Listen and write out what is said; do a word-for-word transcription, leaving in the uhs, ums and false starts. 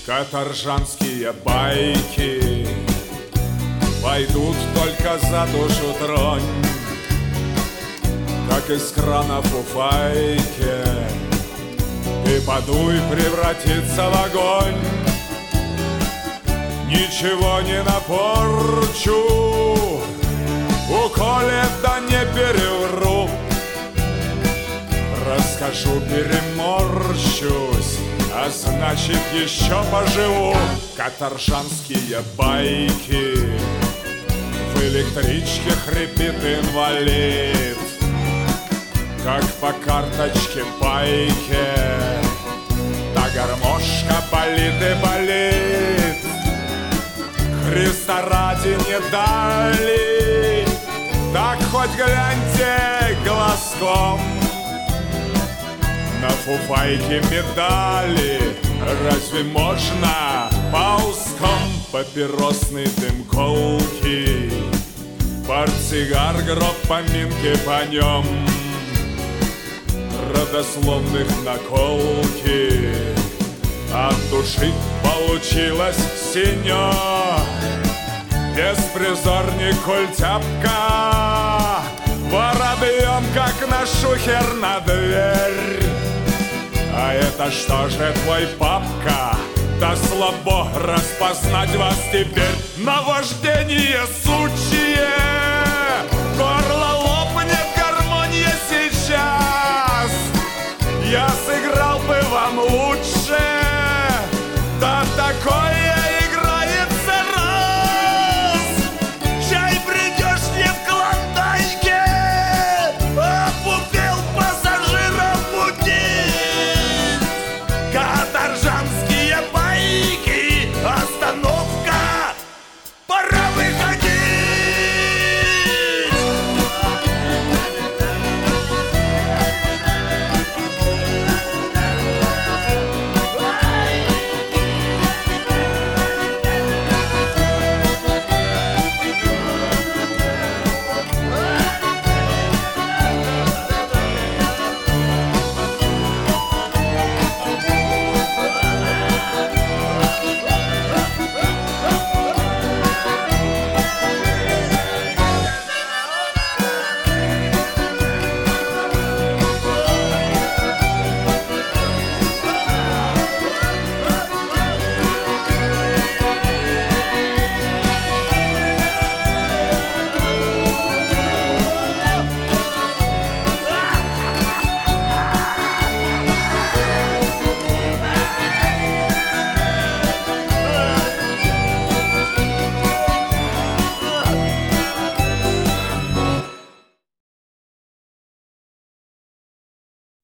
Каторжанские байки пойдут только за душу тронь, как из крана фуфайки, и подуй превратится в огонь. Ничего не напорчу, уколет, да не перевру. Расскажу, переморщусь, а значит еще поживу. Каторжанские байки, в электричке хрипит инвалид, как по карточке пайки, та гармошка болит и болит. Христа ради не дали, так хоть гляньте глазком. На фуфайке медали, разве можно ползком? Папиросный дым колки, портсигар, гроб, поминки по нем, родословных наколки. От души получилось синё, беспризорник, культяпка, воробьем, как на шухер на дверь. А это что же твой папка? Да слабо распознать вас теперь. Наваждение сучье, горло лопнет, гармония сейчас. Я сыграл бы вам лучше, да такой